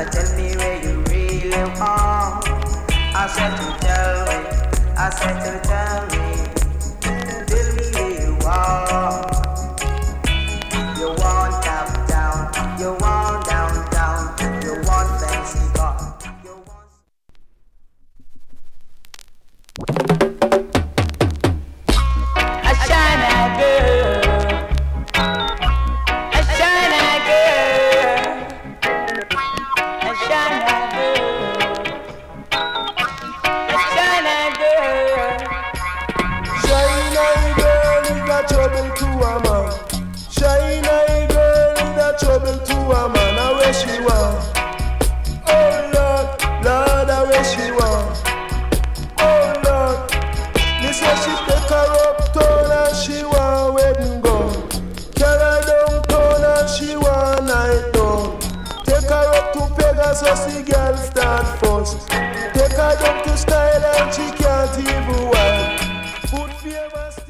tell me where you really are. I said to tell me, I said to tell me where you are. You want uptown, you want downtown, you want fancy car, you want. A shiny girl, a shiny girl, a shiny girl, a shiny girl. Shiny girl is a trouble to a man. Shiny girl is a trouble to a man. Now where she want? Oh Lord, Lord, where she want? Oh Lord, me say she take her uptown and she want wedding gown. Carry her downtown and she want night down. Take her up to Pegasus, the girl start first. Take her down to Style and she can't even wipe. Food favors.